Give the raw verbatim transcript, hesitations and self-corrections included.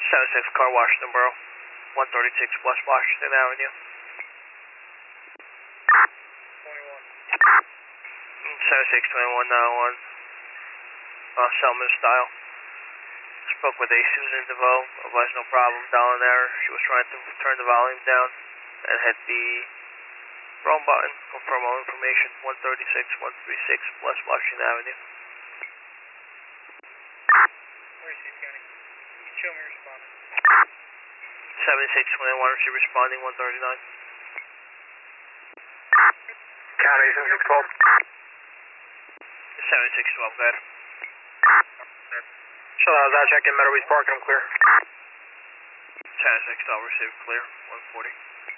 seven six car, Washington Borough, one thirty-six West Washington Avenue. twenty-one. seven six twenty-one nine one, uh, Selman style. Spoke with a Susan DeVoe, otherwise no problem down there. She was trying to turn the volume down and hit the wrong button. Confirm all information, one thirty-six one thirty-six West Washington Avenue. Where is he, County? You can show me responding. seven six twenty-one, she responding, one thirty-nine. County seven six twelve. seven six twelve, go ahead. So how's that check in Meadows Park? I'm clear. seven six twelve, received clear, one forty.